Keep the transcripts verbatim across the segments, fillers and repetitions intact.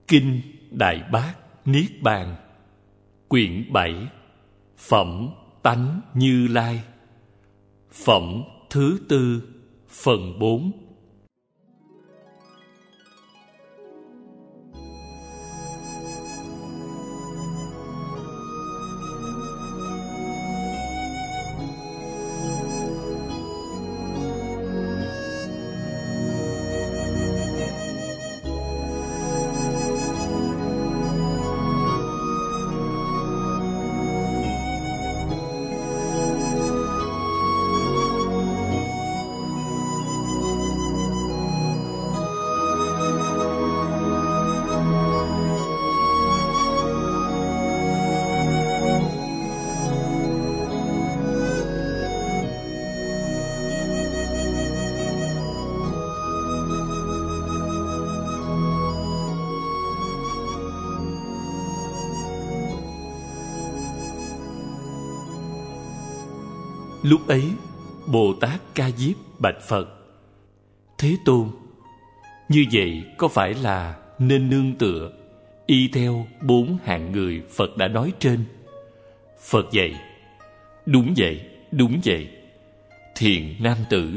Kinh Đại Bát Niết Bàn, quyển bảy, Phẩm Tánh Như Lai, phẩm thứ tư, phần bốn. Lúc ấy, Bồ Tát Ca Diếp bạch Phật: Thế Tôn, như vậy có phải là nên nương tựa y theo bốn hạng người Phật đã nói trên? Phật dạy: Đúng vậy, đúng vậy. Thiện nam tử,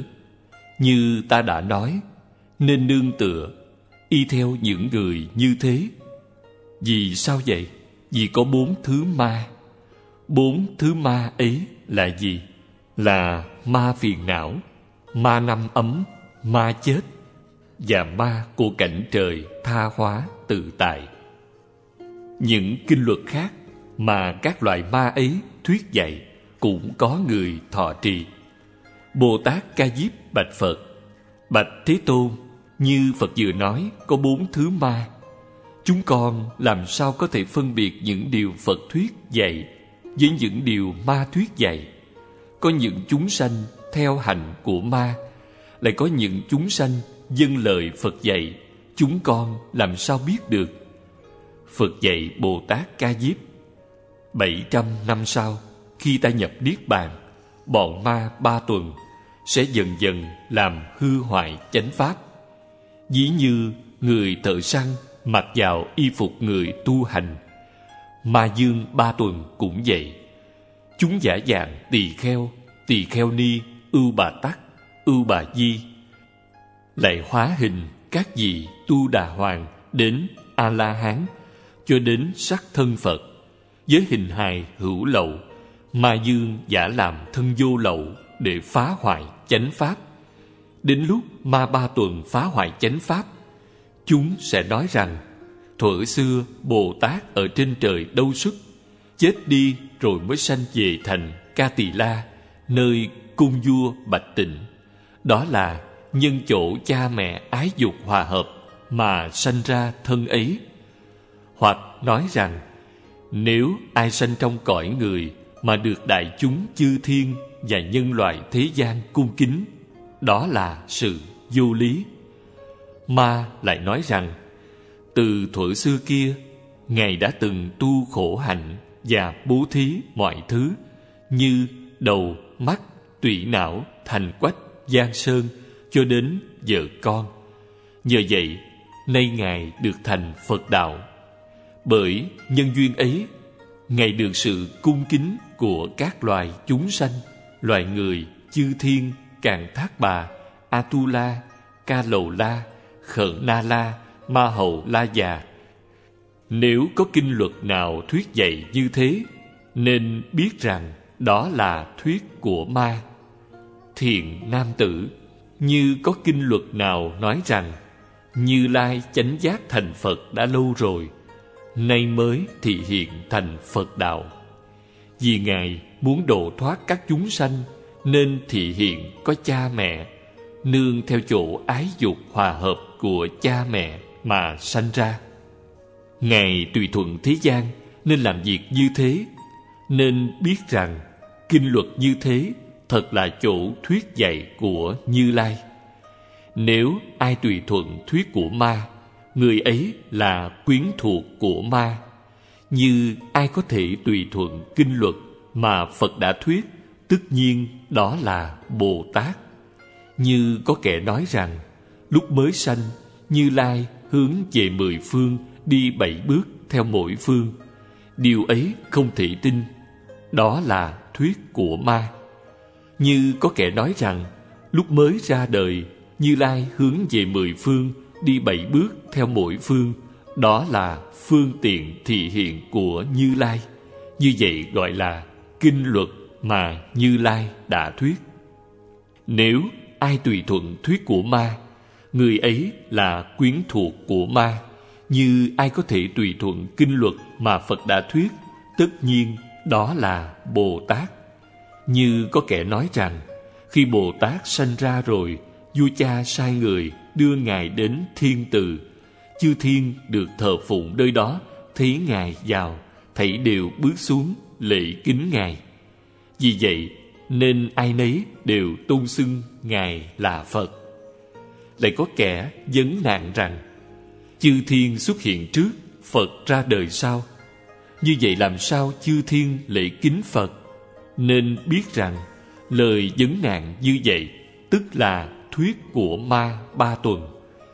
như ta đã nói, nên nương tựa y theo những người như thế. Vì sao vậy? Vì có bốn thứ ma. Bốn thứ ma ấy là gì? Là ma phiền não, ma năm ấm, ma chết và ma của cảnh trời tha hóa tự tại. Những kinh luật khác mà các loại ma ấy thuyết dạy cũng có người thọ trì. Bồ Tát Ca Diếp bạch Phật: Bạch Thế Tôn, như Phật vừa nói có bốn thứ ma, chúng con làm sao có thể phân biệt những điều Phật thuyết dạy với những điều ma thuyết dạy? Có những chúng sanh theo hành của ma, lại có những chúng sanh vâng lời Phật dạy, chúng con làm sao biết được? Phật dạy Bồ Tát Ca Diếp: Bảy trăm năm sau, khi ta nhập Niết Bàn, bọn ma ba tuần sẽ dần dần làm hư hoại chánh pháp. Ví như người thợ săn mặc vào y phục người tu hành, ma dương ba tuần cũng vậy. Chúng giả dạng tỳ kheo, tỳ kheo ni, ưu bà tắc, ưu bà di, lại hóa hình các vị tu đà hoàng đến a la hán, cho đến sắc thân Phật, với hình hài hữu lậu. Ma dương giả làm thân vô lậu để phá hoại chánh pháp. Đến lúc ma ba tuần phá hoại chánh pháp, chúng sẽ nói rằng: thuở xưa Bồ Tát ở trên trời đâu xuất, chết đi rồi mới sanh về thành Ca Tỳ La, nơi cung vua Bạch Tịnh. Đó là nhân chỗ cha mẹ ái dục hòa hợp mà sanh ra thân ấy. Hoặc nói rằng: nếu ai sanh trong cõi người mà được đại chúng chư thiên và nhân loại thế gian cung kính, đó là sự vô lý. Ma lại nói rằng: từ thuở xưa kia, Ngài đã từng tu khổ hạnh và bố thí mọi thứ như đầu, mắt, tụy não, thành quách, giang sơn, cho đến vợ con. Nhờ vậy, nay Ngài được thành Phật đạo. Bởi nhân duyên ấy, Ngài được sự cung kính của các loài chúng sanh, loài người, chư thiên, Càn Thác Bà, Atula, Ca Lầu La, Khợn Na La, Ma Hầu La Già. Nếu có kinh luật nào thuyết dạy như thế, nên biết rằng đó là thuyết của ma. Thiện nam tử, như có kinh luật nào nói rằng Như Lai chánh giác thành Phật đã lâu rồi, nay mới thị hiện thành Phật đạo. Vì Ngài muốn độ thoát các chúng sanh, nên thị hiện có cha mẹ, nương theo chỗ ái dục hòa hợp của cha mẹ mà sanh ra. Ngài tùy thuận thế gian nên làm việc như thế, nên biết rằng kinh luật như thế thật là chỗ thuyết dạy của Như Lai. Nếu ai tùy thuận thuyết của ma, người ấy là quyến thuộc của ma. Như ai có thể tùy thuận kinh luật mà Phật đã thuyết, tất nhiên đó là Bồ Tát. Như có kẻ nói rằng lúc mới sanh, Như Lai hướng về mười phương đi bảy bước theo mỗi phương. Điều ấy không thể tin. Đó là thuyết của ma. Như có kẻ nói rằng lúc mới ra đời, Như Lai hướng về mười phương, đi bảy bước theo mỗi phương. Đó là phương tiện thị hiện của Như Lai. Như vậy gọi là kinh luật mà Như Lai đã thuyết. Nếu ai tùy thuận thuyết của ma, người ấy là quyến thuộc của ma. Như ai có thể tùy thuận kinh luật mà Phật đã thuyết, tất nhiên đó là Bồ Tát. Như có kẻ nói rằng khi Bồ Tát sanh ra rồi, vua cha sai người đưa Ngài đến thiên từ. Chư thiên được thờ phụng nơi đó, thấy Ngài vào, thảy đều bước xuống lễ kính Ngài. Vì vậy nên ai nấy đều tôn xưng Ngài là Phật. Lại có kẻ vấn nạn rằng chư thiên xuất hiện trước, Phật ra đời sau. Như vậy làm sao chư thiên lễ kính Phật? Nên biết rằng lời vấn nạn như vậy tức là thuyết của ma ba tuần.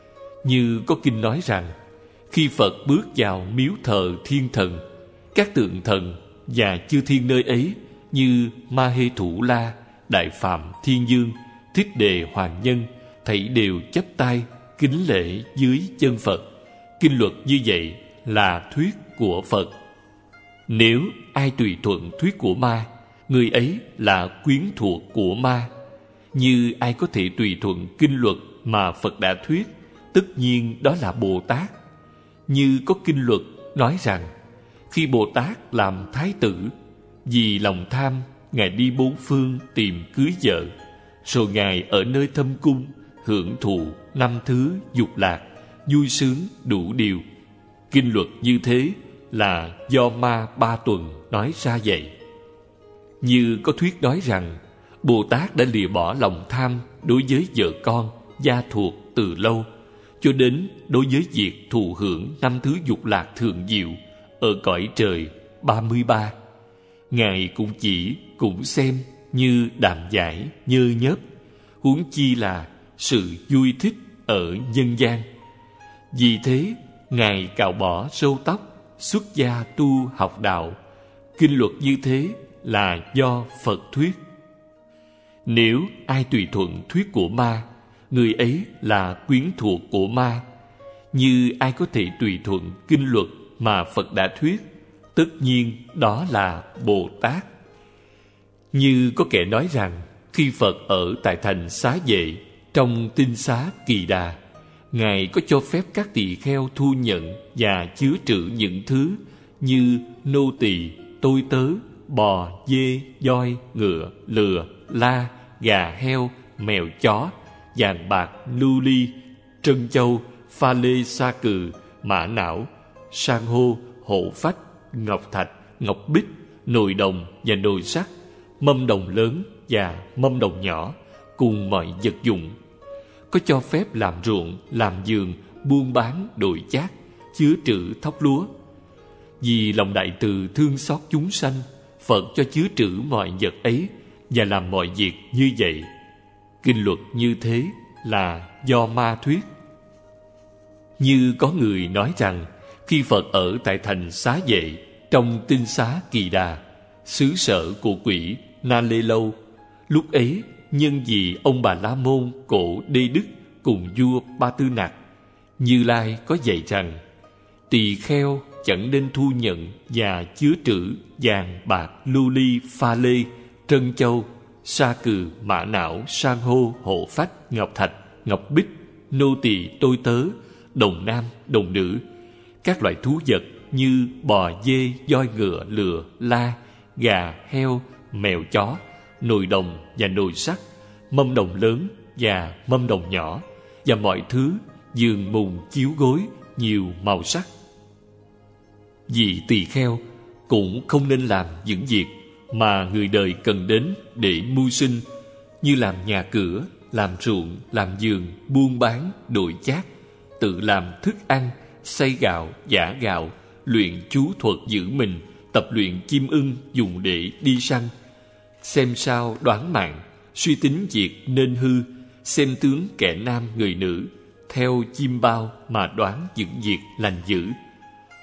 Như có kinh nói rằng khi Phật bước vào miếu thờ thiên thần, các tượng thần và chư thiên nơi ấy như Ma Hê Thủ La, Đại Phạm Thiên Dương, Thích Đề Hoàng Nhân, thảy đều chắp tay kính lễ dưới chân Phật. Kinh luật như vậy là thuyết của Phật. Nếu ai tùy thuận thuyết của ma, người ấy là quyến thuộc của ma. Như ai có thể tùy thuận kinh luật mà Phật đã thuyết, tất nhiên đó là Bồ Tát. Như có kinh luật nói rằng khi Bồ Tát làm thái tử, vì lòng tham, Ngài đi bốn phương tìm cưới vợ, rồi Ngài ở nơi thâm cung hưởng thụ năm thứ dục lạc, vui sướng đủ điều. Kinh luật như thế là do ma ba tuần nói ra vậy. Như có thuyết nói rằng Bồ Tát đã lìa bỏ lòng tham đối với vợ con, gia thuộc từ lâu, cho đến đối với việc thụ hưởng năm thứ dục lạc thượng diệu ở cõi trời ba mươi ba. Ngài cũng chỉ cũng xem như đàm giải nhơ nhớp, huống chi là sự vui thích ở nhân gian. Vì thế Ngài cạo bỏ râu tóc, xuất gia tu học đạo. Kinh luật như thế là do Phật thuyết. Nếu ai tùy thuận thuyết của ma, người ấy là quyến thuộc của ma. Như ai có thể tùy thuận kinh luật mà Phật đã thuyết, tất nhiên đó là Bồ Tát. Như có kẻ nói rằng khi Phật ở tại thành Xá Vệ, trong tinh xá Kỳ Đà, Ngài có cho phép các tỳ kheo thu nhận và chứa trữ những thứ như nô tỳ, tôi tớ, bò, dê, voi, ngựa, lừa, la, gà, heo, mèo, chó, vàng bạc, lưu ly, trân châu, pha lê, sa cừ, mã não, san hô, hộ phách, ngọc thạch, ngọc bích, nồi đồng và nồi sắt, mâm đồng lớn và mâm đồng nhỏ, cùng mọi vật dụng. Có cho phép làm ruộng, làm vườn, buôn bán, đổi chác, chứa trữ thóc lúa. Vì lòng đại từ thương xót chúng sanh, Phật cho chứa trữ mọi vật ấy và làm mọi việc như vậy. Kinh luật như thế là do ma thuyết. Như có người nói rằng khi Phật ở tại thành Xá Vệ, trong tinh xá Kỳ Đà, xứ sở của quỷ Na Lê Lâu, lúc ấy nhân vì ông Bà La Môn cổ Đê Đức cùng vua Ba Tư Nặc, Như Lai có dạy rằng tỳ kheo chẳng nên thu nhận và chứa trữ vàng bạc, lưu ly, pha lê, trân châu, sa cừ, mã não, san hô, hộ phách, ngọc thạch, ngọc bích, nô tỳ, tôi tớ, đồng nam, đồng nữ, các loại thú vật như bò, dê, voi, ngựa, lừa, la, gà, heo, mèo, chó, nồi đồng và nồi sắt, mâm đồng lớn và mâm đồng nhỏ, và mọi thứ giường mùng chiếu gối nhiều màu sắc. Vì tỳ kheo cũng không nên làm những việc mà người đời cần đến để mưu sinh, như làm nhà cửa, làm ruộng, làm vườn, buôn bán, đổi chác, tự làm thức ăn, xay gạo, giã gạo, luyện chú thuật giữ mình, tập luyện chim ưng dùng để đi săn, xem sao đoán mạng, suy tính việc nên hư, xem tướng kẻ nam người nữ, theo chim bao mà đoán những việc lành dữ,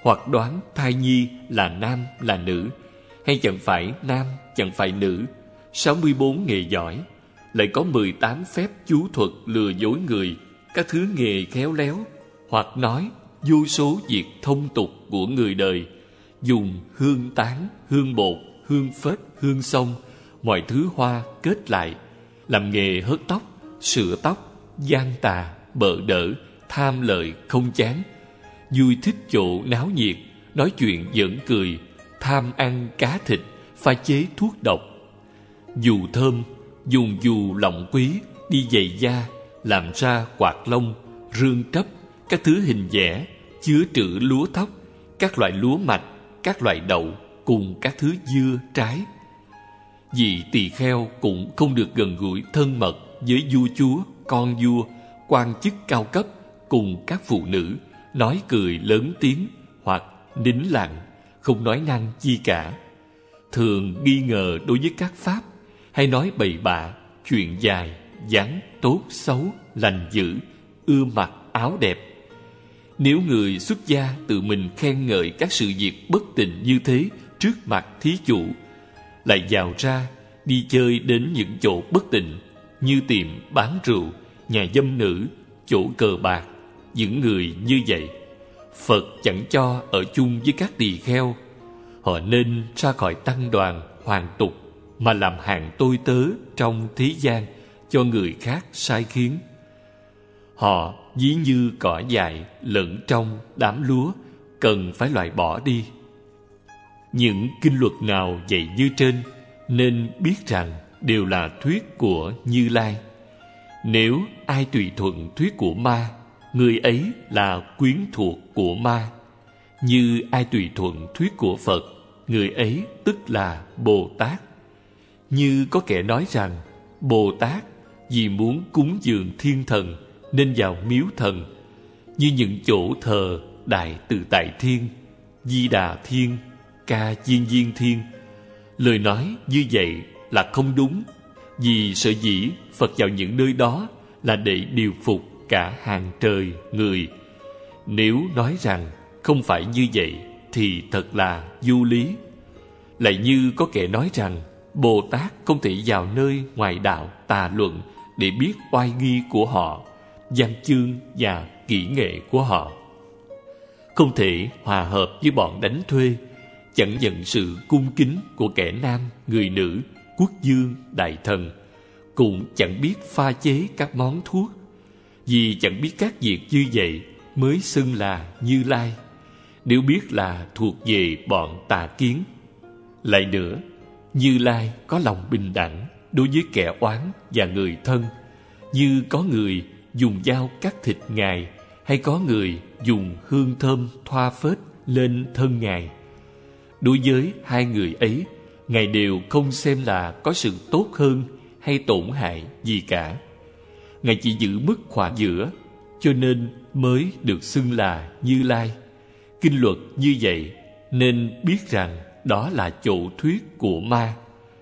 hoặc đoán thai nhi là nam là nữ, hay chẳng phải nam chẳng phải nữ. Sáu mươi bốn nghề giỏi, lại có mười tám phép chú thuật lừa dối người, các thứ nghề khéo léo, hoặc nói vô số việc thông tục của người đời, dùng hương tán, hương bột, hương phết, hương xông, mọi thứ hoa kết lại, làm nghề hớt tóc, sửa tóc, gian tà, bợ đỡ, tham lợi không chán, vui thích chỗ náo nhiệt, nói chuyện giỡn cười, tham ăn cá thịt, pha chế thuốc độc. Dù thơm, dùng dù lọng quý, đi giày da, làm ra quạt lông, rương trấp, các thứ hình vẽ, chứa trữ lúa thóc, các loại lúa mạch, các loại đậu, cùng các thứ dưa, trái. Vì tỳ kheo cũng không được gần gũi thân mật với vua chúa, con vua, quan chức cao cấp, cùng các phụ nữ, nói cười lớn tiếng, hoặc nín lặng, không nói năng chi cả. Thường nghi ngờ đối với các pháp, hay nói bậy bạ, chuyện dài, vắn, tốt, xấu, lành dữ, ưa mặc áo đẹp. Nếu người xuất gia tự mình khen ngợi các sự việc bất tịnh như thế trước mặt thí chủ, lại vào ra đi chơi đến những chỗ bất tịnh như tiệm bán rượu, nhà dâm nữ, chỗ cờ bạc, những người như vậy, Phật chẳng cho ở chung với các tỳ kheo. Họ nên ra khỏi tăng đoàn hoàn tục, mà làm hạng tôi tớ trong thế gian cho người khác sai khiến. Họ ví như cỏ dại lẫn trong đám lúa, cần phải loại bỏ đi. Những kinh luật nào dạy như trên, nên biết rằng đều là thuyết của Như Lai. Nếu ai tùy thuận thuyết của ma, người ấy là quyến thuộc của ma. Như ai tùy thuận thuyết của Phật, người ấy tức là Bồ Tát. Như có kẻ nói rằng Bồ Tát vì muốn cúng dường thiên thần nên vào miếu thần, như những chỗ thờ Đại Tự Tại Thiên, Di Đà Thiên, Ca Diên Diên Thiên. Lời nói như vậy là không đúng, vì sở dĩ Phật vào những nơi đó là để điều phục cả hàng trời người. Nếu nói rằng không phải như vậy thì thật là vô lý. Lại như có kẻ nói rằng Bồ Tát không thể vào nơi ngoài đạo tà luận để biết oai nghi của họ, văn chương và kỹ nghệ của họ, không thể hòa hợp với bọn đánh thuê, chẳng nhận sự cung kính của kẻ nam, người nữ, quốc vương, đại thần, cũng chẳng biết pha chế các món thuốc. Vì chẳng biết các việc như vậy mới xưng là Như Lai, nếu biết là thuộc về bọn tà kiến. Lại nữa, Như Lai có lòng bình đẳng đối với kẻ oán và người thân, như có người dùng dao cắt thịt Ngài, hay có người dùng hương thơm thoa phết lên thân Ngài. Đối với hai người ấy, Ngài đều không xem là có sự tốt hơn hay tổn hại gì cả. Ngài chỉ giữ mức khoảng giữa, cho nên mới được xưng là Như Lai. Kinh luật như vậy nên biết rằng đó là chỗ thuyết của ma.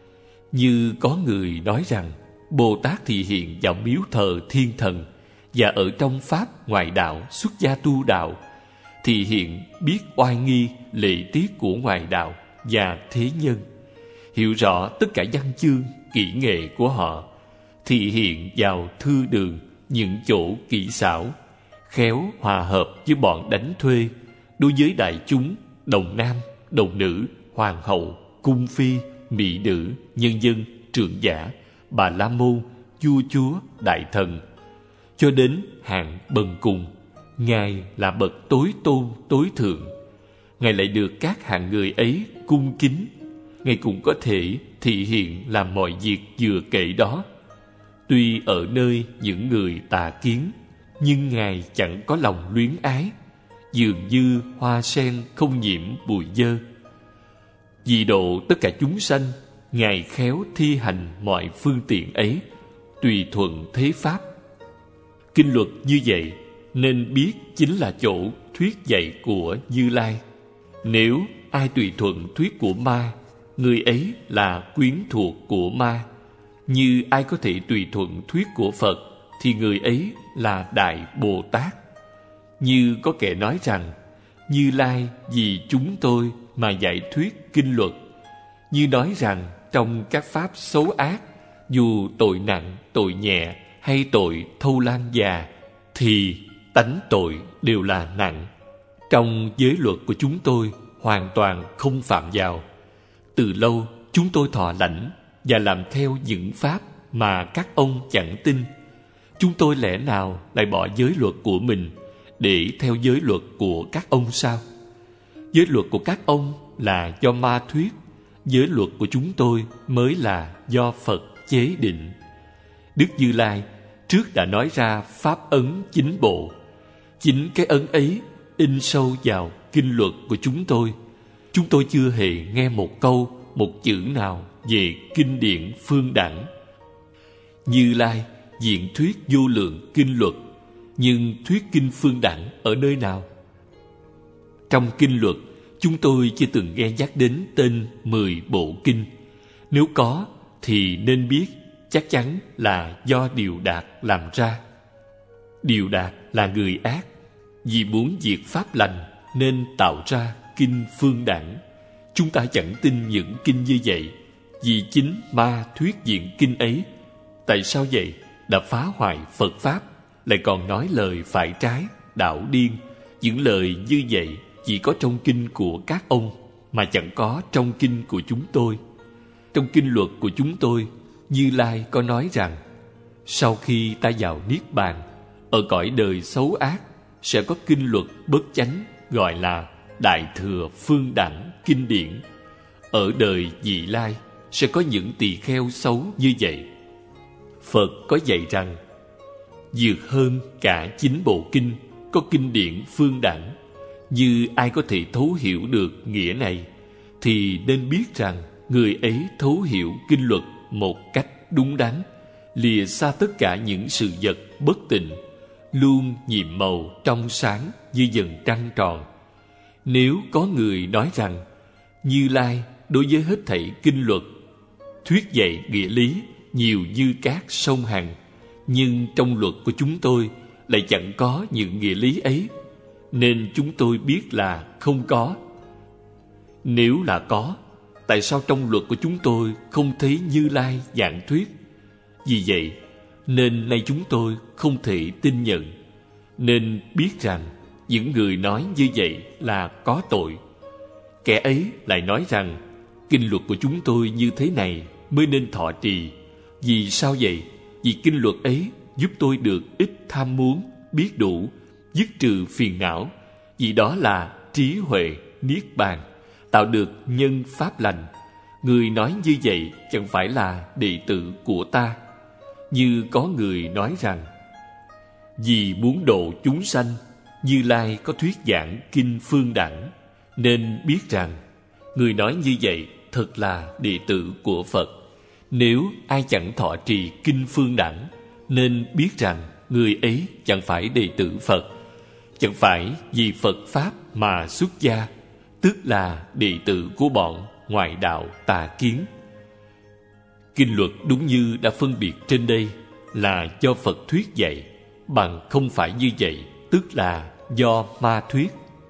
Như có người nói rằng Bồ Tát thị hiện vào miếu thờ thiên thần, và ở trong pháp ngoại đạo xuất gia tu đạo, thị hiện biết oai nghi lệ tiết của ngoại đạo và thế nhân, hiểu rõ tất cả văn chương kỹ nghệ của họ, thị hiện vào thư đường, những chỗ kỹ xảo, khéo hòa hợp với bọn đánh thuê, đối với đại chúng, đồng nam, đồng nữ, hoàng hậu, cung phi, mỹ nữ, nhân dân, trưởng giả, bà la môn, vua chúa, đại thần, cho đến hạng bần cùng. Ngài là bậc tối tôn tối thượng. Ngài lại được các hạng người ấy cung kính. Ngài cũng có thể thị hiện làm mọi việc vừa kể đó. Tuy ở nơi những người tà kiến, nhưng Ngài chẳng có lòng luyến ái, dường như hoa sen không nhiễm bụi dơ. Vì độ tất cả chúng sanh, Ngài khéo thi hành mọi phương tiện ấy, tùy thuận thế pháp. Kinh luật như vậy nên biết chính là chỗ thuyết dạy của Như Lai. Nếu ai tùy thuận thuyết của ma, người ấy là quyến thuộc của ma. Như ai có thể tùy thuận thuyết của Phật, thì người ấy là Đại Bồ Tát. Như có kẻ nói rằng Như Lai vì chúng tôi mà giải thuyết kinh luật, như nói rằng trong các pháp xấu ác, dù tội nặng, tội nhẹ hay tội thâu lan già, thì tánh tội đều là nặng. Trong giới luật của chúng tôi hoàn toàn không phạm vào. Từ lâu chúng tôi thọ lãnh và làm theo những pháp mà các ông chẳng tin. Chúng tôi lẽ nào lại bỏ giới luật của mình để theo giới luật của các ông sao? Giới luật của các ông là do ma thuyết, giới luật của chúng tôi mới là do Phật chế định. Đức Như Lai trước đã nói ra pháp ấn chính bộ. Chính cái ấn ấy in sâu vào kinh luật của chúng tôi. Chúng tôi chưa hề nghe một câu, một chữ nào về kinh điển phương đẳng. Như Lai diện thuyết vô lượng kinh luật, nhưng thuyết kinh phương đẳng ở nơi nào? Trong kinh luật, chúng tôi chưa từng nghe nhắc đến tên mười bộ kinh. Nếu có, thì nên biết chắc chắn là do Điều Đạt làm ra. Điều Đạt là người ác, vì muốn diệt pháp lành nên tạo ra kinh phương đẳng. Chúng ta chẳng tin những kinh như vậy, vì chính ma thuyết diện kinh ấy. Tại sao vậy? Đã phá hoại Phật Pháp, lại còn nói lời phải trái, đạo điên. Những lời như vậy chỉ có trong kinh của các ông, mà chẳng có trong kinh của chúng tôi. Trong kinh luật của chúng tôi, Như Lai có nói rằng, sau khi ta vào Niết Bàn, ở cõi đời xấu ác, sẽ có kinh luật bất chánh gọi là Đại Thừa Phương Đẳng Kinh Điển. Ở đời vị lai sẽ có những tỳ kheo xấu như vậy. Phật có dạy rằng, vượt hơn cả chín bộ kinh có kinh điển phương đẳng. Như ai có thể thấu hiểu được nghĩa này, thì nên biết rằng người ấy thấu hiểu kinh luật một cách đúng đắn, lìa xa tất cả những sự vật bất tịnh, luôn nhiệm màu trong sáng như dần trăng tròn. Nếu có người nói rằng Như Lai đối với hết thảy kinh luật thuyết dạy nghĩa lý nhiều như các sông Hằng, nhưng trong luật của chúng tôi lại chẳng có những nghĩa lý ấy, nên chúng tôi biết là không có. Nếu là có, tại sao trong luật của chúng tôi không thấy Như Lai giảng thuyết? Vì vậy nên nay chúng tôi không thể tin nhận. Nên biết rằng những người nói như vậy là có tội. Kẻ ấy lại nói rằng kinh luật của chúng tôi như thế này mới nên thọ trì. Vì sao vậy? Vì kinh luật ấy giúp tôi được ít tham muốn, biết đủ, dứt trừ phiền não. Vì đó là trí huệ, niết bàn, tạo được nhân pháp lành. Người nói như vậy chẳng phải là đệ tử của ta. Như có người nói rằng, vì muốn độ chúng sanh, Như Lai có thuyết giảng kinh phương đẳng, nên biết rằng người nói như vậy thật là đệ tử của Phật. Nếu ai chẳng thọ trì kinh phương đẳng, nên biết rằng người ấy chẳng phải đệ tử Phật, chẳng phải vì Phật Pháp mà xuất gia, tức là đệ tử của bọn ngoại đạo tà kiến. Kinh luật đúng như đã phân biệt trên đây là do Phật thuyết dạy, bằng không phải như vậy, tức là do ma thuyết.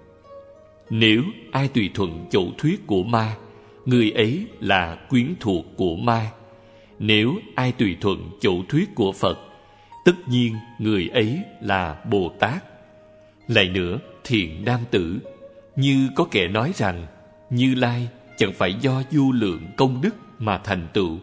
Nếu ai tùy thuận chỗ thuyết của ma, người ấy là quyến thuộc của ma. Nếu ai tùy thuận chỗ thuyết của Phật, tất nhiên người ấy là Bồ Tát. Lại nữa, thiện nam tử, như có kẻ nói rằng Như Lai chẳng phải do vô lượng công đức mà thành tựu.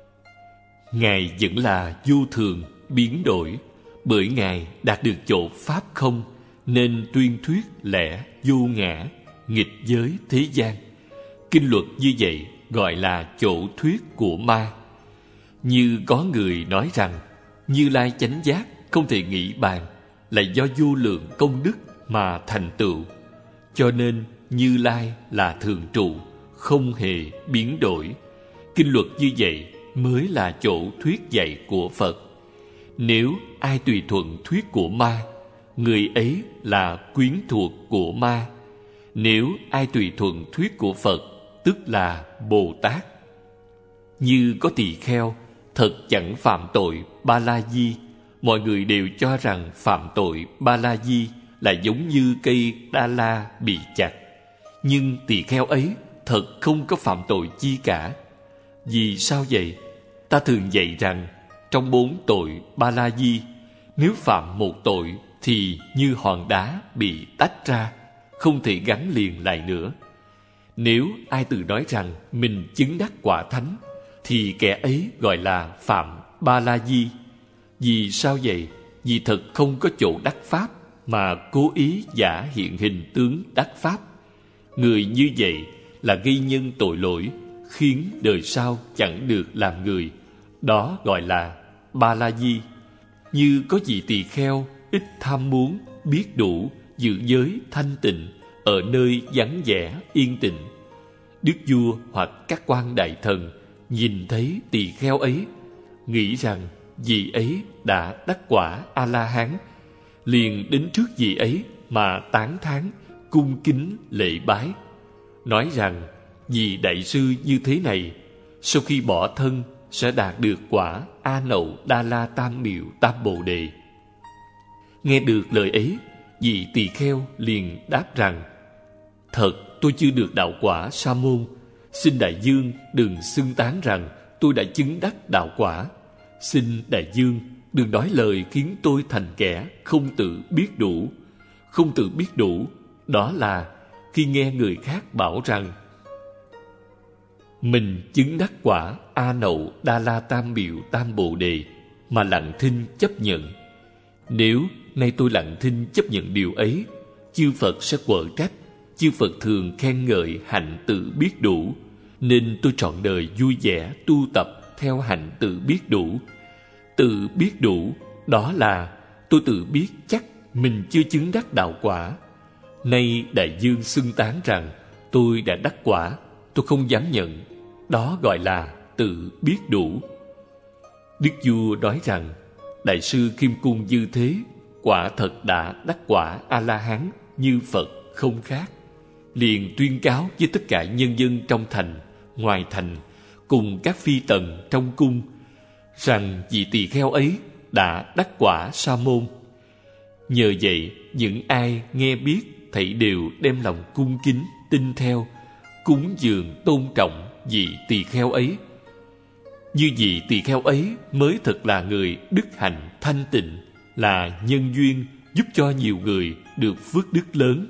Ngài vẫn là vô thường, biến đổi, bởi Ngài đạt được chỗ Pháp không, nên tuyên thuyết lẽ vô ngã, nghịch giới thế gian. Kinh luật như vậy gọi là chỗ thuyết của ma. Như có người nói rằng Như Lai chánh giác không thể nghĩ bàn, là do vô lượng công đức mà thành tựu. Cho nên Như Lai là thường trụ, không hề biến đổi. Kinh luật như vậy mới là chỗ thuyết dạy của Phật. Nếu ai tùy thuận thuyết của ma, người ấy là quyến thuộc của ma. Nếu ai tùy thuận thuyết của Phật, tức là Bồ Tát. Như có tỳ kheo thật chẳng phạm tội Ba La Di, mọi người đều cho rằng phạm tội Ba La Di là giống như cây đa la bị chặt. Nhưng tỳ kheo ấy thật không có phạm tội chi cả. Vì sao vậy? Ta thường dạy rằng trong bốn tội ba la di, nếu phạm một tội thì như hòn đá bị tách ra, không thể gắn liền lại nữa. Nếu ai tự nói rằng mình chứng đắc quả thánh, thì kẻ ấy gọi là phạm ba la di. Vì sao vậy? Vì thật không có chỗ đắc pháp, mà cố ý giả hiện hình tướng đắc pháp. Người như vậy là gây nhân tội lỗi, khiến đời sau chẳng được làm người. Đó gọi là ba la di. Như có vị tỳ kheo ít tham muốn, biết đủ, giữ giới thanh tịnh ở nơi vắng vẻ yên tĩnh. Đức vua hoặc các quan đại thần nhìn thấy tỳ kheo ấy, nghĩ rằng vị ấy đã đắc quả A La Hán, liền đến trước vị ấy mà tán thán, cung kính lễ bái, nói rằng vì đại sư như thế này, sau khi bỏ thân sẽ đạt được quả A Nậu Đa La Tam Miệu Tam Bồ Đề. Nghe được lời ấy, vị tỳ kheo liền đáp rằng: thật tôi chưa được đạo quả Sa môn, xin đại dương đừng xưng tán rằng tôi đã chứng đắc đạo quả. Xin đại dương đừng nói lời khiến tôi thành kẻ không tự biết đủ. Không tự biết đủ, đó là khi nghe người khác bảo rằng mình chứng đắc quả A Nậu Đa La Tam Miệu Tam Bồ Đề mà lặng thinh chấp nhận. Nếu nay tôi lặng thinh chấp nhận điều ấy, chư Phật sẽ quở trách. Chư Phật thường khen ngợi hạnh tự biết đủ, nên tôi trọn đời vui vẻ tu tập theo hạnh tự biết đủ. Tự biết đủ, đó là tôi tự biết chắc mình chưa chứng đắc đạo quả. Nay đại dương xưng tán rằng tôi đã đắc quả, tôi không dám nhận. Đó gọi là tự biết đủ. Đức vua nói rằng đại sư Kim Cung Dư Thế quả thật đã đắc quả A La Hán như Phật không khác. Liền tuyên cáo với tất cả nhân dân trong thành, ngoài thành, cùng các phi tần trong cung rằng vị tỳ kheo ấy đã đắc quả Sa môn. Nhờ vậy, những ai nghe biết thảy đều đem lòng cung kính tin theo, cúng dường tôn trọng vị tỳ kheo ấy. Như vị tỳ kheo ấy mới thật là người đức hạnh thanh tịnh, là nhân duyên giúp cho nhiều người được phước đức lớn.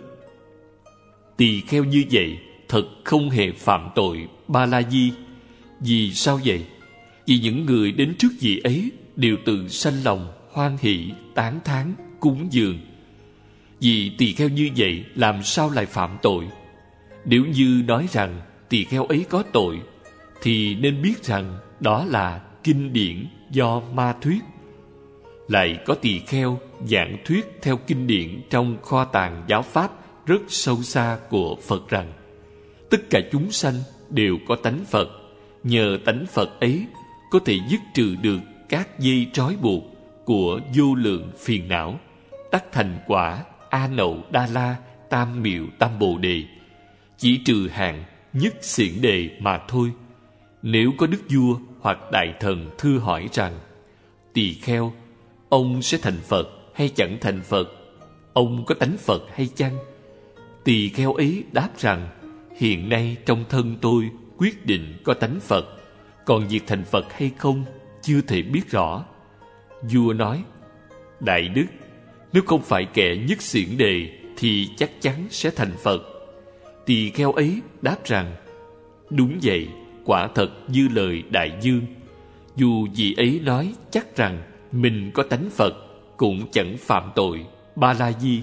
Tỳ kheo như vậy thật không hề phạm tội ba la di. Vì sao vậy? Vì những người đến trước vị ấy đều tự sanh lòng hoan hỷ, tán thán, cúng dường. Vì tỳ kheo như vậy làm sao lại phạm tội? Nếu như nói rằng tỳ kheo ấy có tội, thì nên biết rằng đó là kinh điển do ma thuyết. Lại có tỳ kheo giảng thuyết theo kinh điển trong kho tàng giáo pháp rất sâu xa của Phật rằng tất cả chúng sanh đều có tánh Phật, nhờ tánh Phật ấy có thể dứt trừ được các dây trói buộc của vô lượng phiền não, đắc thành quả A Nậu Đa La Tam Miệu Tam Bồ Đề, chỉ trừ hạn nhất xiển đề mà thôi. Nếu có đức vua hoặc đại thần thưa hỏi rằng tỳ kheo, ông sẽ thành Phật hay chẳng thành Phật? Ông có tánh Phật hay chăng? Tỳ kheo ấy đáp rằng hiện nay trong thân tôi quyết định có tánh Phật, còn việc thành Phật hay không chưa thể biết rõ. Vua nói: đại đức, nếu không phải kẻ nhất xiển đề thì chắc chắn sẽ thành Phật. Tỳ kheo ấy đáp rằng đúng vậy, quả thật như lời đại dương. Dù vị ấy nói chắc rằng mình có tánh Phật, cũng chẳng phạm tội ba la di.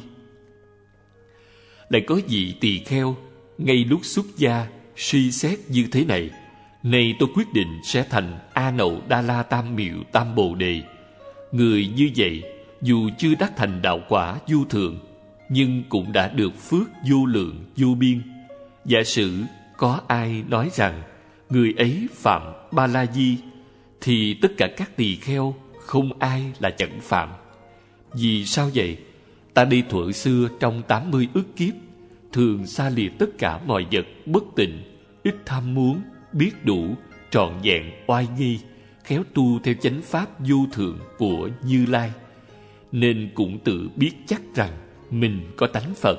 Lại có vị tỳ kheo ngay lúc xuất gia suy xét như thế này: nay tôi quyết định sẽ thành A Nậu Đa La Tam Miệu Tam Bồ Đề. Người như vậy dù chưa đắc thành đạo quả vô thượng, nhưng cũng đã được phước vô lượng vô biên. Giả sử có ai nói rằng người ấy phạm ba la di, thì tất cả các tỳ kheo không ai là chẳng phạm. Vì sao vậy? Ta đi thuở xưa trong tám mươi ức kiếp, thường xa lìa tất cả mọi vật bất tịnh, ít tham muốn, biết đủ, trọn vẹn oai nghi, khéo tu theo chánh pháp vô thượng của Như Lai, nên cũng tự biết chắc rằng mình có tánh Phật.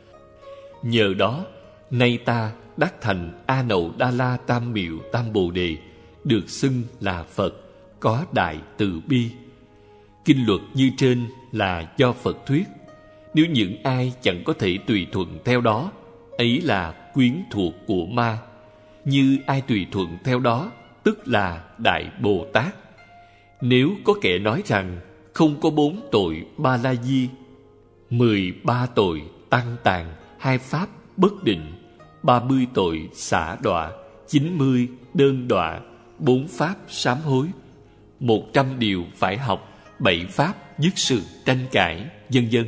Nhờ đó, nay ta đắc thành A Nậu Đa La Tam Miệu Tam Bồ Đề, được xưng là Phật, có đại từ bi. Kinh luật như trên là do Phật thuyết. Nếu những ai chẳng có thể tùy thuận theo đó, ấy là quyến thuộc của ma. Như ai tùy thuận theo đó, tức là Đại Bồ Tát. Nếu có kẻ nói rằng không có bốn tội ba la di, mười ba tội tăng tàn, hai pháp bất định, ba mươi tội xả đọa, chín mươi đơn đọa, bốn pháp sám hối, một trăm điều phải học, bảy pháp dứt sự tranh cãi, vân vân.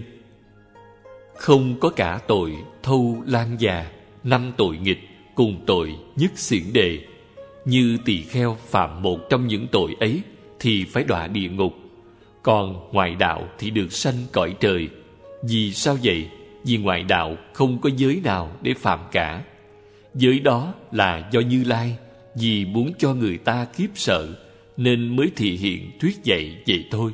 Không có cả tội thâu lan già, năm tội nghịch cùng tội nhất xiển đề. Như tỳ kheo phạm một trong những tội ấy thì phải đọa địa ngục, còn ngoại đạo thì được sanh cõi trời. Vì sao vậy? Vì ngoại đạo không có giới nào để phạm cả. Giới đó là do Như Lai vì muốn cho người ta khiếp sợ nên mới thị hiện thuyết dạy vậy thôi.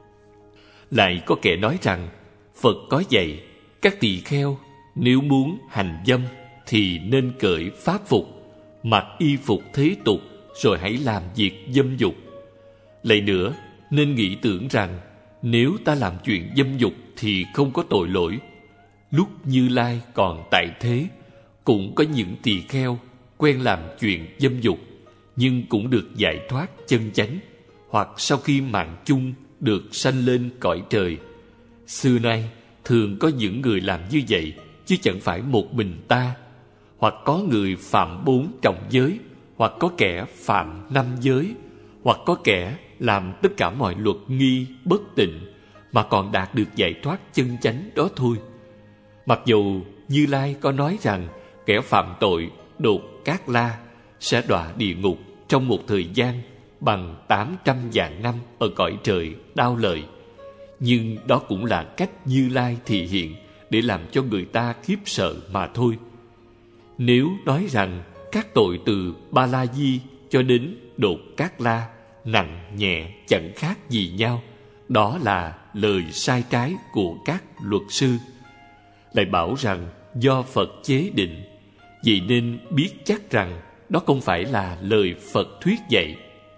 Lại có kẻ nói rằng Phật có dạy các tỳ kheo nếu muốn hành dâm thì nên cởi pháp phục, mặc y phục thế tục, rồi hãy làm việc dâm dục. Lại nữa, nên nghĩ tưởng rằng nếu ta làm chuyện dâm dục thì không có tội lỗi. Lúc Như Lai còn tại thế, cũng có những tỳ kheo quen làm chuyện dâm dục, nhưng cũng được giải thoát chân chánh, hoặc sau khi mạng chung được sanh lên cõi trời. Xưa nay thường có những người làm như vậy, chứ chẳng phải một mình ta. Hoặc có người phạm bốn trọng giới, hoặc có kẻ phạm năm giới, hoặc có kẻ làm tất cả mọi luật nghi bất tịnh mà còn đạt được giải thoát chân chánh đó thôi. Mặc dù Như Lai có nói rằng kẻ phạm tội đột cát la sẽ đọa địa ngục trong một thời gian bằng tám trăm vạn năm ở cõi trời đao lợi, nhưng đó cũng là cách Như Lai thị hiện để làm cho người ta khiếp sợ mà thôi. Nếu nói rằng các tội từ Ba La Di cho đến đột cát la nặng nhẹ chẳng khác gì nhau, đó là lời sai trái của các luật sư. Lại bảo rằng do Phật chế định, vậy nên biết chắc rằng đó không phải là lời Phật thuyết dạy.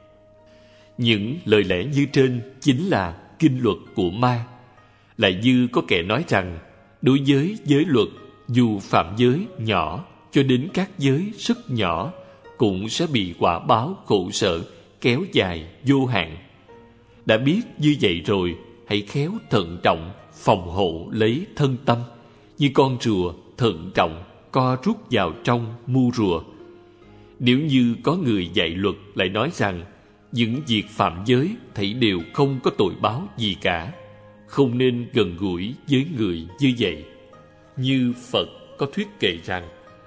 Những lời lẽ như trên chính là kinh luật của ma. Lại như có kẻ nói rằng đối với giới luật, dù phạm giới nhỏ cho đến các giới rất nhỏ, cũng sẽ bị quả báo khổ sở kéo dài vô hạn. Đã biết như vậy rồi, hãy khéo thận trọng phòng hộ lấy thân tâm, như con rùa thận trọng co rút vào trong mu rùa. Nếu như có người dạy luật lại nói rằng những việc phạm giới thảy đều không có tội báo gì cả, không nên gần gũi với người như vậy. Như Phật có thuyết kệ rằng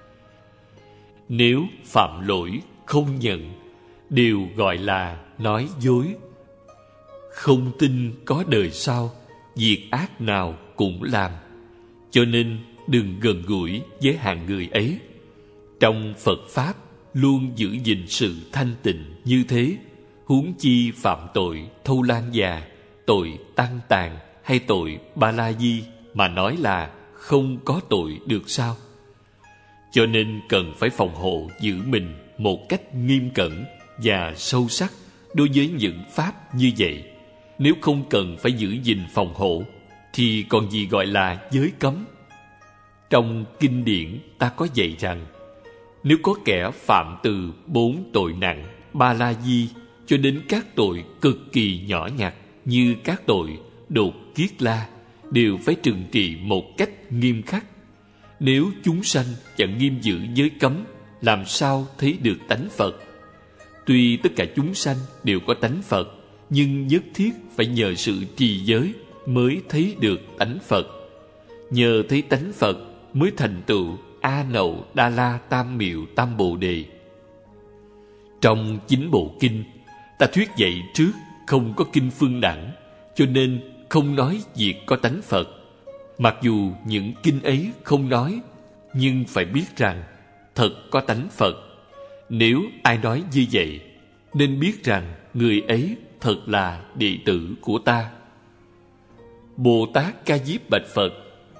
nếu phạm lỗi không nhận, đều gọi là nói dối. Không tin có đời sau, việc ác nào cũng làm, cho nên đừng gần gũi với hạng người ấy. Trong Phật Pháp luôn giữ gìn sự thanh tịnh như thế, huống chi phạm tội thâu lan già, tội tăng tàn hay tội ba la di mà nói là không có tội được sao? Cho nên cần phải phòng hộ giữ mình một cách nghiêm cẩn và sâu sắc đối với những pháp như vậy. Nếu không cần phải giữ gìn phòng hộ thì còn gì gọi là giới cấm. Trong kinh điển ta có dạy rằng nếu có kẻ phạm từ bốn tội nặng ba la di cho đến các tội cực kỳ nhỏ nhặt như các tội đột kiết la, đều phải trừng trị một cách nghiêm khắc. Nếu chúng sanh chẳng nghiêm giữ giới cấm, làm sao thấy được tánh Phật? Tuy tất cả chúng sanh đều có tánh Phật, nhưng nhất thiết phải nhờ sự trì giới mới thấy được tánh Phật. Nhờ thấy tánh Phật mới thành tựu A Nậu Đa La Tam Miệu Tam Bồ Đề. Trong chín bộ kinh, ta thuyết dạy trước không có kinh phương đẳng, cho nên không nói việc có tánh Phật. Mặc dù những kinh ấy không nói, nhưng phải biết rằng thật có tánh Phật. Nếu ai nói như vậy, nên biết rằng người ấy thật là đệ tử của ta. Bồ Tát Ca Diếp bạch Phật: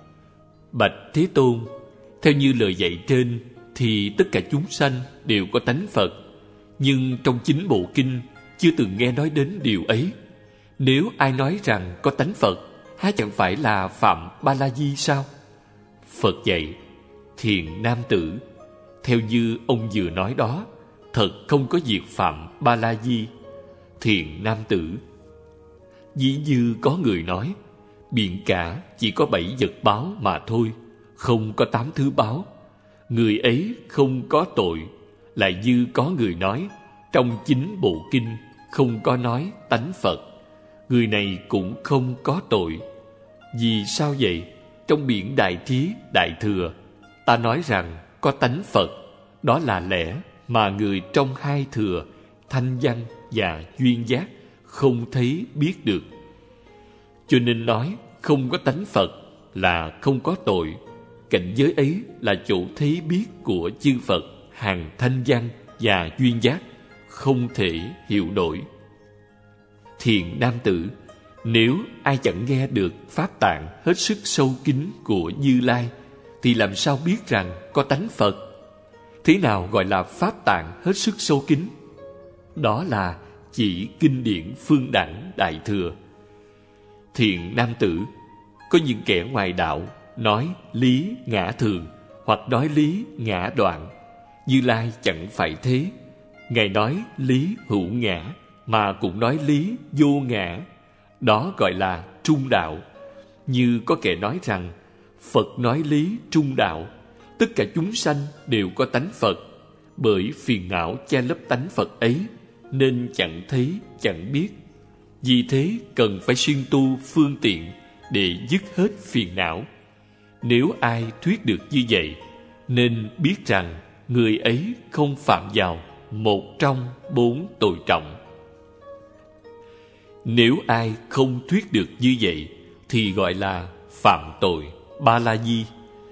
Bạch Thế Tôn, theo như lời dạy trên thì tất cả chúng sanh đều có tánh Phật, nhưng trong chính bộ kinh chưa từng nghe nói đến điều ấy. Nếu ai nói rằng có tánh Phật, há chẳng phải là phạm Ba La Di sao? Phật dạy: Thiện nam tử, theo như ông vừa nói đó, thật không có việc phạm Ba La Di. Thiện nam tử, ví như có người nói, biển cả chỉ có bảy vật báo mà thôi, không có tám thứ báo. Người ấy không có tội. Lại như có người nói, trong chính bộ kinh không có nói tánh Phật, người này cũng không có tội. Vì sao vậy? Trong biển Đại Trí, Đại Thừa, ta nói rằng có tánh Phật, đó là lẽ mà người trong hai thừa, thanh văn và duyên giác, không thấy biết được. Cho nên nói không có tánh Phật là không có tội. Cảnh giới ấy là chỗ thấy biết của chư Phật hàng thanh văn và duyên giác, không thể hiểu nổi. Thiện nam tử, nếu ai chẳng nghe được pháp tạng hết sức sâu kín của Như Lai, thì làm sao biết rằng có tánh Phật? Thế nào gọi là pháp tạng hết sức sâu kín? Đó là chỉ kinh điển phương đẳng Đại Thừa. Thiện nam tử, có những kẻ ngoài đạo nói lý ngã thường, hoặc nói lý ngã đoạn. Như Lai chẳng phải thế. Ngài nói lý hữu ngã, mà cũng nói lý vô ngã. Đó gọi là trung đạo. Như có kẻ nói rằng Phật nói lý trung đạo, tất cả chúng sanh đều có tánh Phật. Bởi phiền não che lấp tánh Phật ấy, nên chẳng thấy, chẳng biết. Vì thế cần phải xuyên tu phương tiện để dứt hết phiền não. Nếu ai thuyết được như vậy, nên biết rằng người ấy không phạm vào một trong bốn tội trọng. Nếu ai không thuyết được như vậy, thì gọi là phạm tội Ba La Di.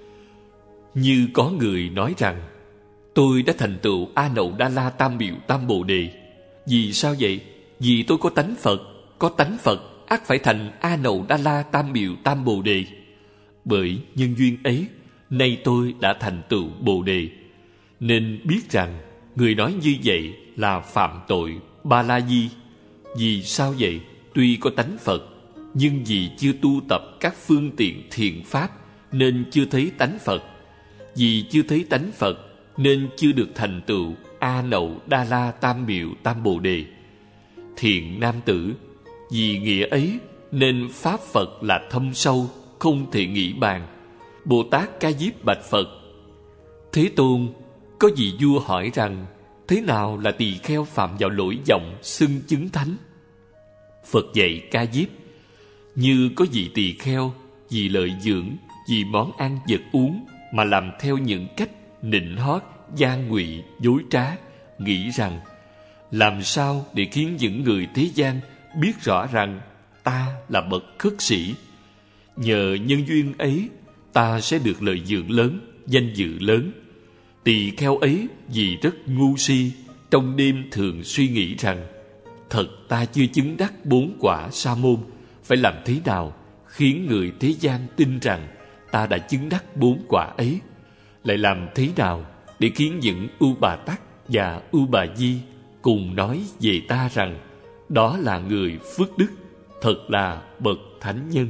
Như có người nói rằng, tôi đã thành tựu A Nậu Đa La Tam Biểu Tam Bồ Đề. Vì sao vậy? Vì tôi có tánh Phật. Có tánh Phật ắt phải thành A Nậu Đa La Tam Biểu Tam Bồ Đề. Bởi nhân duyên ấy, nay tôi đã thành tựu Bồ Đề. Nên biết rằng người nói như vậy là phạm tội Ba La Di. Vì sao vậy? Tuy có tánh Phật, nhưng vì chưa tu tập các phương tiện thiện pháp, nên chưa thấy tánh Phật. Vì chưa thấy tánh Phật, nên chưa được thành tựu A Nậu Đa La Tam Biểu Tam Bồ Đề. Thiện nam tử, vì nghĩa ấy nên pháp Phật là thâm sâu, không thể nghĩ bàn. Bồ Tát Ca Diếp bạch Phật: Thế Tôn, có vị vua hỏi rằng, thế nào là tỳ kheo phạm vào lỗi vọng xưng chứng thánh? Phật dạy Ca Diếp: như có vị tỳ kheo vì lợi dưỡng, vì món ăn vật uống mà làm theo những cách nịnh hót, gian ngụy, dối trá, nghĩ rằng làm sao để khiến những người thế gian biết rõ rằng ta là bậc khất sĩ. Nhờ nhân duyên ấy, ta sẽ được lợi dưỡng lớn, danh dự lớn. Tỳ kheo ấy vì rất ngu si, trong đêm thường suy nghĩ rằng, thật ta chưa chứng đắc bốn quả sa môn, phải làm thế nào khiến người thế gian tin rằng ta đã chứng đắc bốn quả ấy? Lại làm thế nào để khiến những U Bà Tắc và U Bà Di cùng nói về ta rằng đó là người phước đức, thật là bậc thánh nhân?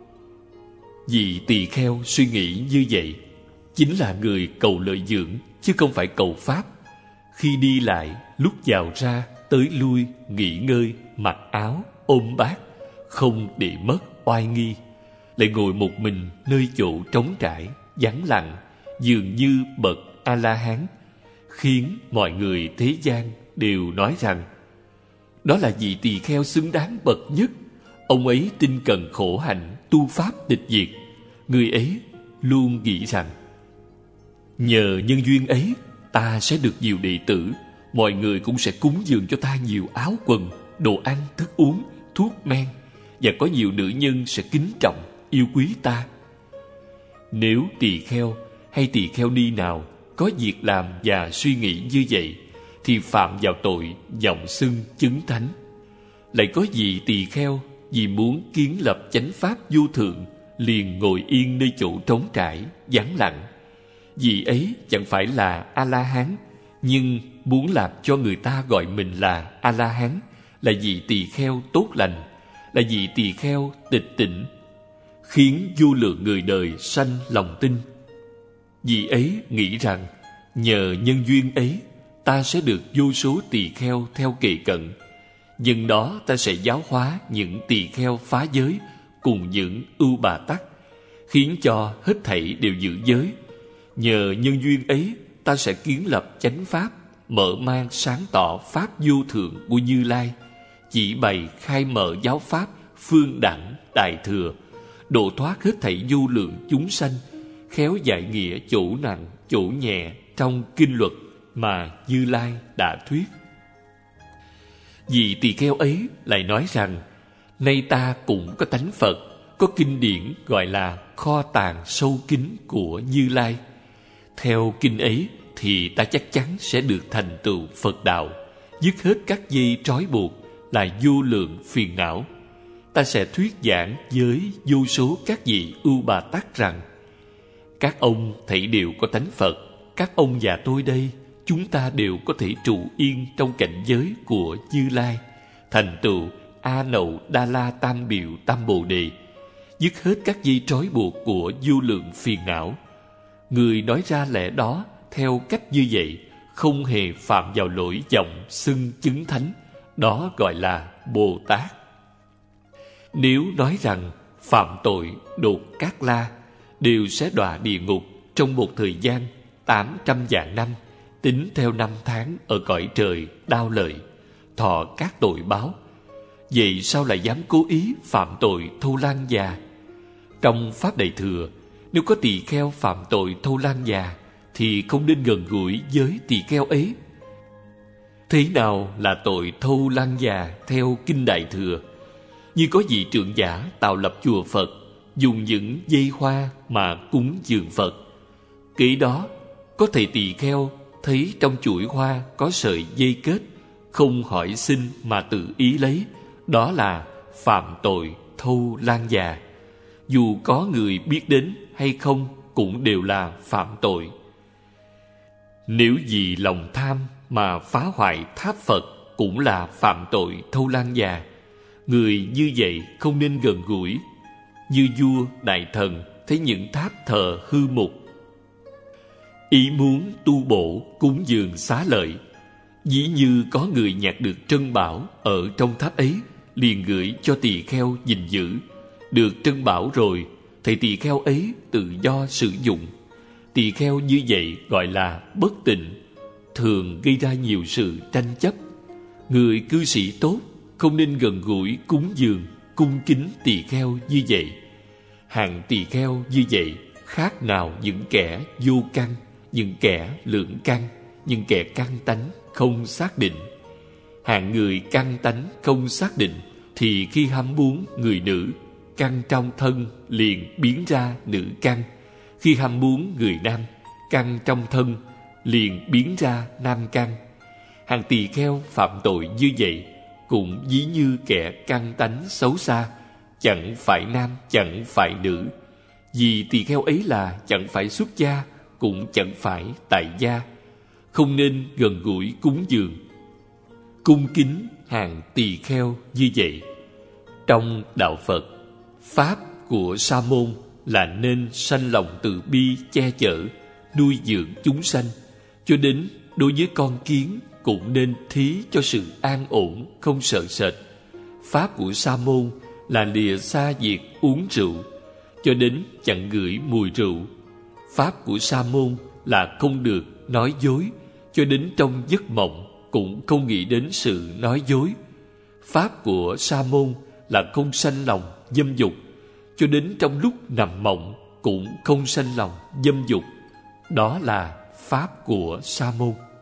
Vì tỳ kheo suy nghĩ như vậy, chính là người cầu lợi dưỡng, chứ không phải cầu pháp. Khi đi lại, lúc vào ra, tới lui, nghỉ ngơi, mặc áo, ôm bát, không để mất oai nghi. Lại ngồi một mình nơi chỗ trống trải, vắng lặng, dường như bậc A-la-hán, khiến mọi người thế gian đều nói rằng đó là vị tỳ kheo xứng đáng bậc nhất. Ông ấy tinh cần khổ hạnh, tu pháp tịch diệt. Người ấy luôn nghĩ rằng nhờ nhân duyên ấy, ta sẽ được nhiều đệ tử, mọi người cũng sẽ cúng dường cho ta nhiều áo quần, đồ ăn, thức uống, thuốc men, và có nhiều nữ nhân sẽ kính trọng, yêu quý ta. Nếu tỳ kheo hay tỳ kheo ni nào có việc làm và suy nghĩ như vậy, thì phạm vào tội vọng xưng chứng thánh. Lại có vị tỳ kheo vì muốn kiến lập chánh pháp vô thượng, liền ngồi yên nơi chỗ trống trải, vắng lặng. Vị ấy chẳng phải là A-la-hán, nhưng muốn làm cho người ta gọi mình là A-la-hán, là vị tỳ kheo tốt lành, là vị tỳ kheo tịch tỉnh, khiến vô lượng người đời sanh lòng tin. Vị ấy nghĩ rằng nhờ nhân duyên ấy, ta sẽ được vô số tỳ kheo theo kề cận. Nhân đó ta sẽ giáo hóa những tỳ kheo phá giới cùng những ưu bà tắc, khiến cho hết thảy đều giữ giới. Nhờ nhân duyên ấy, ta sẽ kiến lập chánh pháp, mở mang sáng tỏ pháp vô thượng của Như Lai, chỉ bày khai mở giáo pháp phương đẳng đại thừa, độ thoát hết thảy vô lượng chúng sanh, khéo giải nghĩa chỗ nặng chỗ nhẹ trong kinh luật mà Như Lai đã thuyết. Vị tỳ kheo ấy lại nói rằng: nay ta cũng có tánh Phật, có kinh điển gọi là kho tàng sâu kín của Như Lai. Theo kinh ấy thì ta chắc chắn sẽ được thành tựu Phật đạo, dứt hết các dây trói buộc là vô lượng phiền não. Ta sẽ thuyết giảng với vô số các vị ưu bà tắc rằng: các ông thảy đều có tánh Phật, các ông và tôi đây, chúng ta đều có thể trụ yên trong cảnh giới của Như Lai, thành tựu A Nậu Đa La Tam Biểu Tam Bồ Đề, dứt hết các dây trói buộc của vô lượng phiền não. Người nói ra lẽ đó theo cách như vậy, không hề phạm vào lỗi vọng xưng chứng thánh, đó gọi là Bồ Tát. Nếu nói rằng phạm tội đột các la đều sẽ đọa địa ngục trong một thời gian tám trăm vạn năm, tính theo năm tháng ở cõi trời đao lợi, thọ các tội báo, vậy sao lại dám cố ý phạm tội thâu lan già? Trong Pháp Đại Thừa, nếu có tỳ kheo phạm tội thâu lan già thì không nên gần gũi với tỳ kheo ấy. Thế nào là tội thâu lan già theo Kinh Đại Thừa? Như có vị trưởng giả tạo lập chùa Phật, dùng những dây hoa mà cúng dường Phật. Kỹ đó, có thầy tỳ kheo thấy trong chuỗi hoa có sợi dây kết, không hỏi xin mà tự ý lấy, đó là phạm tội thâu lan già. Dù có người biết đến hay không cũng đều là phạm tội. Nếu vì lòng tham mà phá hoại tháp Phật cũng là phạm tội thâu lan già. Người như vậy không nên gần gũi. Như vua đại thần thấy những tháp thờ hư mục, ý muốn tu bổ cúng dường xá lợi, dĩ như có người nhặt được trân bảo ở trong tháp ấy, liền gửi cho tỳ kheo gìn giữ. Được trân bảo rồi, thầy tỳ kheo ấy tự do sử dụng. Tỳ kheo như vậy gọi là bất tịnh, thường gây ra nhiều sự tranh chấp. Người cư sĩ tốt không nên gần gũi cúng dường cung kính tỳ kheo như vậy. Hạng tỳ kheo như vậy khác nào những kẻ vô căn, những kẻ lượng căn, những kẻ căn tánh không xác định. Hạng người căn tánh không xác định thì khi ham muốn người nữ, căn trong thân liền biến ra nữ căn. Khi ham muốn người nam, căn trong thân liền biến ra nam căn. Hàng tỳ kheo phạm tội như vậy cũng ví như kẻ căn tánh xấu xa, chẳng phải nam chẳng phải nữ. Vì tỳ kheo ấy là chẳng phải xuất gia, cũng chẳng phải tại gia, không nên gần gũi cúng dường cung kính hàng tỳ kheo như vậy. Trong đạo Phật, pháp của sa môn là nên sanh lòng từ bi che chở, nuôi dưỡng chúng sanh, cho đến đối với con kiến cũng nên thí cho sự an ổn, không sợ sệt. Pháp của sa môn là lìa xa việc uống rượu, cho đến chẳng ngửi mùi rượu. Pháp của sa môn là không được nói dối, cho đến trong giấc mộng cũng không nghĩ đến sự nói dối. Pháp của sa môn là không sanh lòng dâm dục, cho đến trong lúc nằm mộng cũng không sanh lòng dâm dục. Đó là pháp của sa môn.